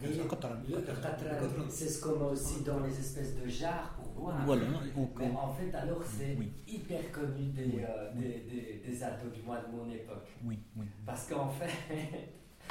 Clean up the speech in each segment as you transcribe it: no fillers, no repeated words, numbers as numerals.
Le qatran, c'est ce qu'on a aussi dans les espèces de jarres pour boire. Voilà. Mais en fait, alors, c'est Oui. hyper connu des ados du moins de mon époque. Oui. Parce qu'en fait,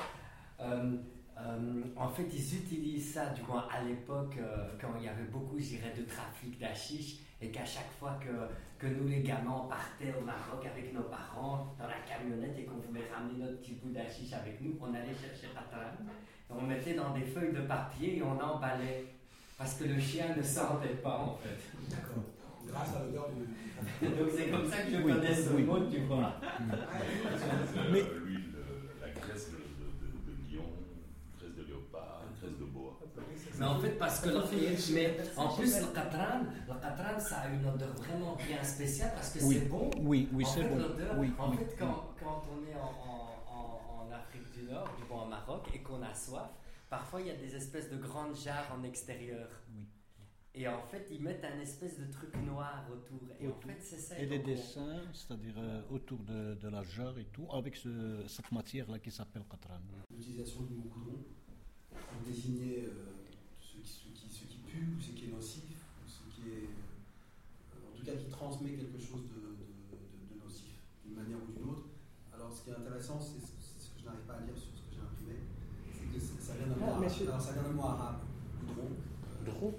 en fait, ils utilisent ça, du moins à l'époque, quand il y avait beaucoup, je dirais, de trafic d'hachiche, et qu'à chaque fois que nous, les gamins, on partait au Maroc avec nos parents dans la camionnette et qu'on voulait ramener notre petit bout d'hachiche avec nous, on allait chercher qatran, et on mettait dans des feuilles de papier et on emballait, parce que le chien ne sentait pas, en fait. D'accord. Grâce à l'odeur du Donc c'est comme ça que je connais ce mot, tu vois. Mais L'huile, la graisse de lion, graisse de léopard, graisse de bois. Mais en fait, parce que mais en plus, le qatran, ça a une odeur vraiment bien spéciale parce que Oui. c'est bon. Oui, En c'est fait, bon. l'odeur, Oui, en oui, fait, quand on est en Afrique du Nord, du moins au Maroc, et qu'on a soif, parfois il y a des espèces de grandes jarres en extérieur. Oui. Et en fait, ils mettent un espèce de truc noir autour. Et en fait, c'est ça. Et les donc, dessins, c'est-à-dire autour de la jarre et tout, avec cette matière-là qui s'appelle qatran. L'utilisation du mot goudron pour désigner ce qui pue ou ce qui est nocif, ou ce qui est, en tout cas, qui transmet quelque chose de nocif, d'une manière ou d'une autre. Alors, ce qui est intéressant, c'est ce que je n'arrive pas à lire sur ce que j'ai imprimé, c'est que ça vient d'un mot arabe. Alors, ça vient d'un mot arabe, goudron. Goudron.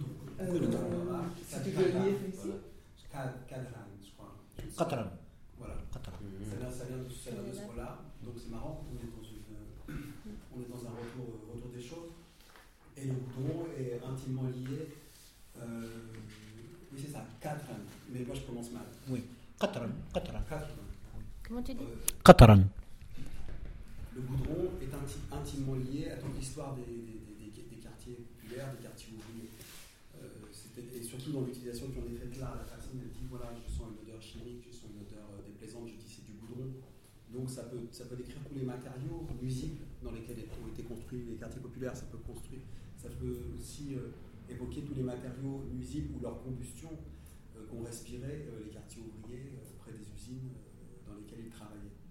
Si tu veux lire ici. Qadran, je crois. Qatran. Voilà. Ça vient de ce mot-là. Donc c'est marrant, on est dans un retour des choses. Et le goudron est intimement lié. Oui, c'est ça, Qadran. Mais moi je prononce mal. Oui. Qatran. Comment tu dis Qatran. Le goudron est intimement lié à toute l'histoire des quartiers populaires, des quartiers ouvriers. Et surtout dans l'utilisation que j'en ai faite là, la personne elle dit voilà, je sens une odeur chimique, je sens une odeur déplaisante, je dis c'est du goudron. Donc ça peut décrire tous les matériaux nuisibles dans lesquels ont été construits les quartiers populaires, ça peut aussi évoquer tous les matériaux nuisibles ou leur combustion qu'ont respiré les quartiers ouvriers près des usines dans lesquelles ils travaillaient.